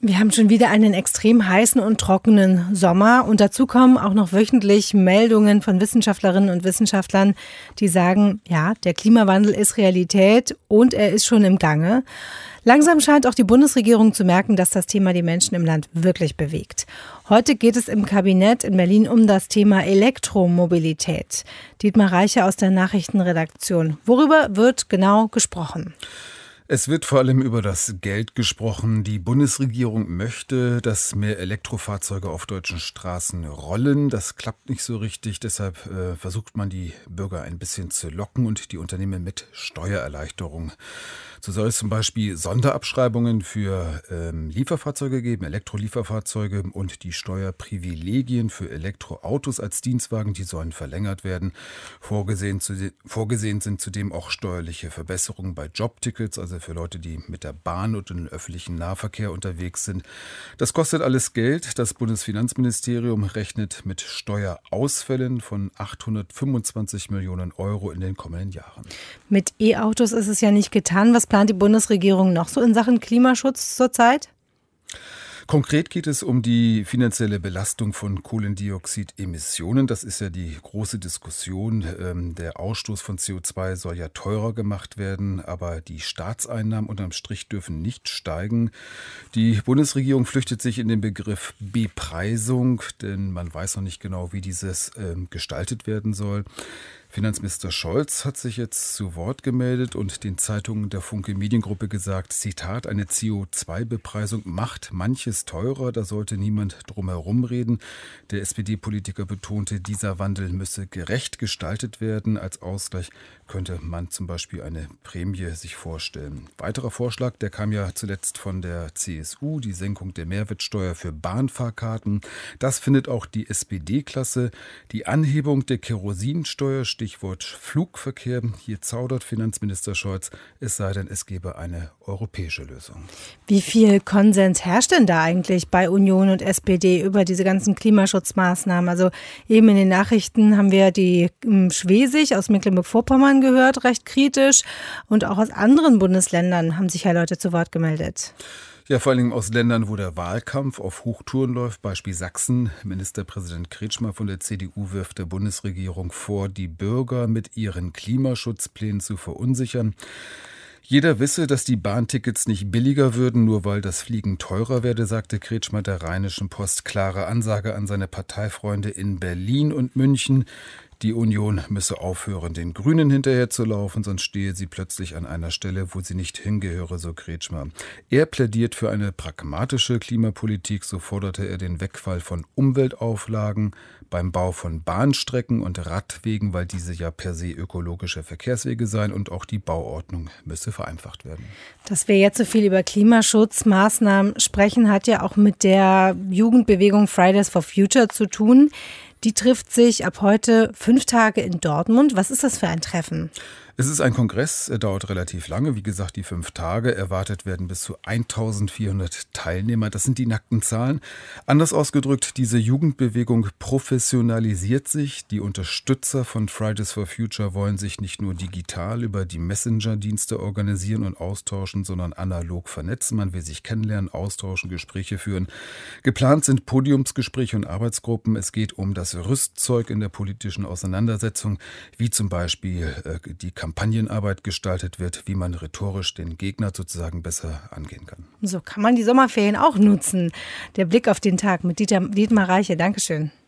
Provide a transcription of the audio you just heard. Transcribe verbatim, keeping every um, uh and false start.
Wir haben schon wieder einen extrem heißen und trockenen Sommer und dazu kommen auch noch wöchentlich Meldungen von Wissenschaftlerinnen und Wissenschaftlern, die sagen, ja, der Klimawandel ist Realität und er ist schon im Gange. Langsam scheint auch die Bundesregierung zu merken, dass das Thema die Menschen im Land wirklich bewegt. Heute geht es im Kabinett in Berlin um das Thema Elektromobilität. Dietmar Reiche aus der Nachrichtenredaktion. Worüber wird genau gesprochen? Es wird vor allem über das Geld gesprochen. Die Bundesregierung möchte, dass mehr Elektrofahrzeuge auf deutschen Straßen rollen. Das klappt nicht so richtig. Deshalb äh, versucht man, die Bürger ein bisschen zu locken und die Unternehmen mit Steuererleichterung. So soll es zum Beispiel Sonderabschreibungen für ähm, Lieferfahrzeuge geben, Elektrolieferfahrzeuge, und die Steuerprivilegien für Elektroautos als Dienstwagen, die sollen verlängert werden. Vorgesehen, zu de- vorgesehen sind zudem auch steuerliche Verbesserungen bei Jobtickets, also für Leute, die mit der Bahn und im öffentlichen Nahverkehr unterwegs sind. Das kostet alles Geld. Das Bundesfinanzministerium rechnet mit Steuerausfällen von achthundertfünfundzwanzig Millionen Euro in den kommenden Jahren. Mit E-Autos ist es ja nicht getan. Was plant die Bundesregierung noch so in Sachen Klimaschutz zurzeit? Konkret geht es um die finanzielle Belastung von Kohlendioxidemissionen. Das ist ja die große Diskussion. Der Ausstoß von C O zwei soll ja teurer gemacht werden, aber die Staatseinnahmen unterm Strich dürfen nicht steigen. Die Bundesregierung flüchtet sich in den Begriff Bepreisung, denn man weiß noch nicht genau, wie dieses gestaltet werden soll. Finanzminister Scholz hat sich jetzt zu Wort gemeldet und den Zeitungen der Funke Mediengruppe gesagt, Zitat, eine C O zwei Bepreisung macht manches teurer, da sollte niemand drum herum reden. Der S P D-Politiker betonte, dieser Wandel müsse gerecht gestaltet werden. Als Ausgleich könnte man zum Beispiel eine Prämie sich vorstellen. Weiterer Vorschlag, der kam ja zuletzt von der C S U, die Senkung der Mehrwertsteuer für Bahnfahrkarten. Das findet auch die S P D-Klasse. Die Anhebung der Kerosinsteuer, Stichwort Flugverkehr. Hier zaudert Finanzminister Scholz, es sei denn, es gebe eine europäische Lösung. Wie viel Konsens herrscht denn da eigentlich bei Union und S P D über diese ganzen Klimaschutzmaßnahmen? Also eben in den Nachrichten haben wir die Schwesig aus Mecklenburg-Vorpommern gehört, recht kritisch. Und auch aus anderen Bundesländern haben sich ja Leute zu Wort gemeldet. Ja, vor allem aus Ländern, wo der Wahlkampf auf Hochtouren läuft, Beispiel Sachsen. Ministerpräsident Kretschmer von der C D U wirft der Bundesregierung vor, die Bürger mit ihren Klimaschutzplänen zu verunsichern. Jeder wisse, dass die Bahntickets nicht billiger würden, nur weil das Fliegen teurer werde, sagte Kretschmer der Rheinischen Post. Klare Ansage an seine Parteifreunde in Berlin und München. Die Union müsse aufhören, den Grünen hinterherzulaufen, sonst stehe sie plötzlich an einer Stelle, wo sie nicht hingehöre, so Kretschmer. Er plädiert für eine pragmatische Klimapolitik, so forderte er den Wegfall von Umweltauflagen beim Bau von Bahnstrecken und Radwegen, weil diese ja per se ökologische Verkehrswege seien, und auch die Bauordnung müsse vereinfacht werden. Dass wir jetzt so viel über Klimaschutzmaßnahmen sprechen, hat ja auch mit der Jugendbewegung Fridays for Future zu tun. Die trifft sich ab heute fünf Tage in Dortmund. Was ist das für ein Treffen? Es ist ein Kongress, er dauert relativ lange, wie gesagt die fünf Tage. Erwartet werden bis zu eintausendvierhundert Teilnehmer. Das sind die nackten Zahlen. Anders ausgedrückt, diese Jugendbewegung professionalisiert sich. Die Unterstützer von Fridays for Future wollen sich nicht nur digital über die Messenger-Dienste organisieren und austauschen, sondern analog vernetzen. Man will sich kennenlernen, austauschen, Gespräche führen. Geplant sind Podiumsgespräche und Arbeitsgruppen. Es geht um das Rüstzeug in der politischen Auseinandersetzung, wie zum Beispiel äh, die Kampagnenarbeit gestaltet wird, wie man rhetorisch den Gegner sozusagen besser angehen kann. So kann man die Sommerferien auch nutzen. Der Blick auf den Tag mit Dieter, Dietmar Reiche. Dankeschön.